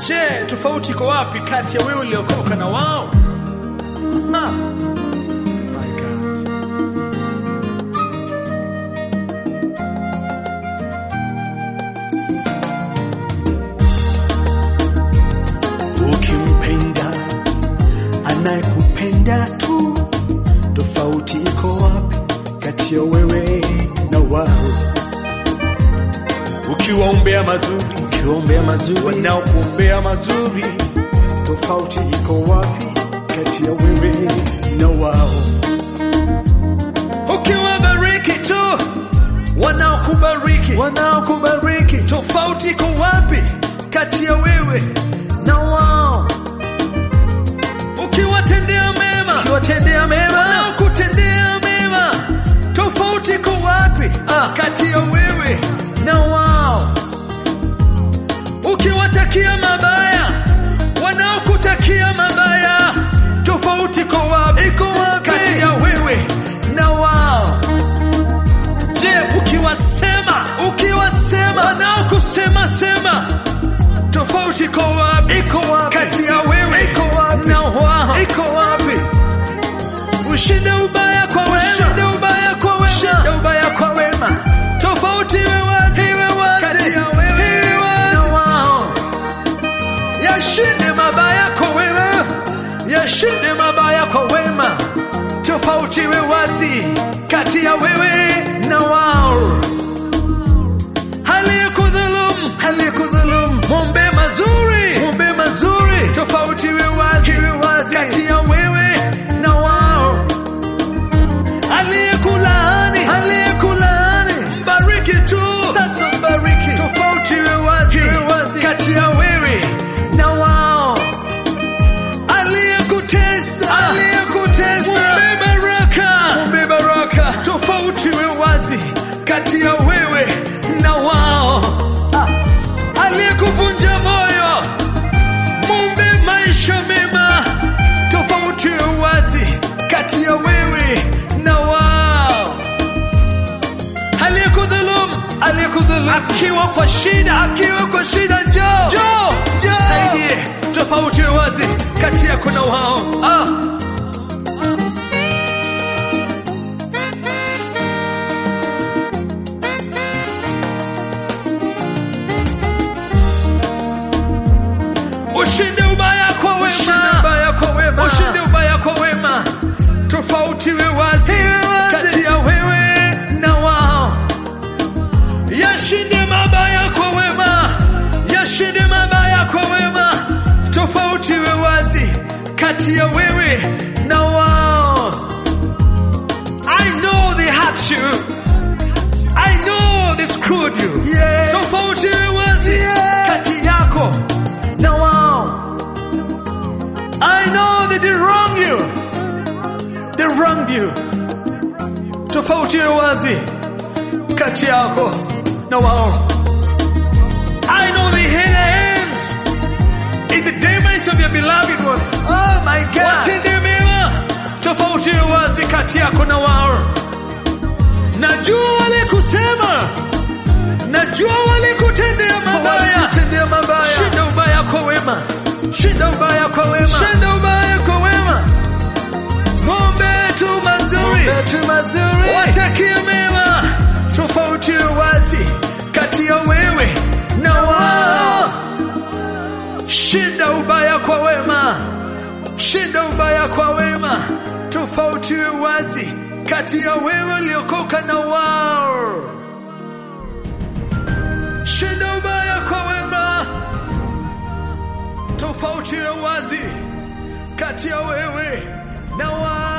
Je, tofauti iko wapi kati ya wewe uliokoka na wao? My God. Ukimpenda anayekupenda tu, tofauti iko wapi kati ya wewe na wao? Ukiwaombea mazuri, wanaokuombea mazuri, tofauti iko wapi kati ya wewe na wao? Ukiwabariki tu, wanaokubariki, tofauti iko wapi kati ya wewe na wao? Ukiwatendea mema, wanaokutendea mema, tofauti iko wapi kati ya wewe na wao? Ukiwatakia mabaya, wanaokutakia mabaya, tofauti iko wapi kati ya wewe na wao? Je, ukiwasema, wanaokusema, tofauti iko wapi kati ya wewe na wao? Iko wapi? Ushinde ubaya kwa wema, tofauti iwe wazi kati ya wewe na wao. Yashinde mabaya kwa wema, tofauti iwe wazi kati ya wewe na wao. Aliyekudhulumu, muombe mazuri, tofauti iwe wazi kati ya wewe na wao. Aliyekulaani, mbariki tu, tofauti iwe wazi kati ya wewe na wao. Aliyekutesa, muombe baraka, tofauti iwe wazi kati ya wewe na wao. Aliyekuvunja moyo, muombe maisha mema, tofauti iwe wazi kati ya wewe na wao. Aliyekudhulumu, akiwa kwa shida, njoo saidie, tofauti iwe wazi kati yako na wao. Ushinde ubaya kwa wema, tofauti iwe wazi kati ya wewe na wao. Yashinde mabaya kwa wema, tofauti iwe wazi kati ya wewe na wao. I know they hurt you, I know they screwed you, tofauti iwe wazi kati yako na wao. I know they did wrong you, they wronged you, tofauti iwe wazi kati yako na wao. I know they had a hand in the demise of your beloved ones. Oh my God. Watende mema, tofauti iwe wazi kati yako na wao. Najua walikutendea mabaya, shinda ubaya kwa wema, muombe tu mazuri, watakie mema, tofauti iwe wazi kati ya wewe na wao. Shinda ubaya kwa wema, tofauti iwe wazi kati ya wewe uliokoka na wao. Shinda ubaya kwa wema, tofauti iwe wazi kati ya wewe na wao.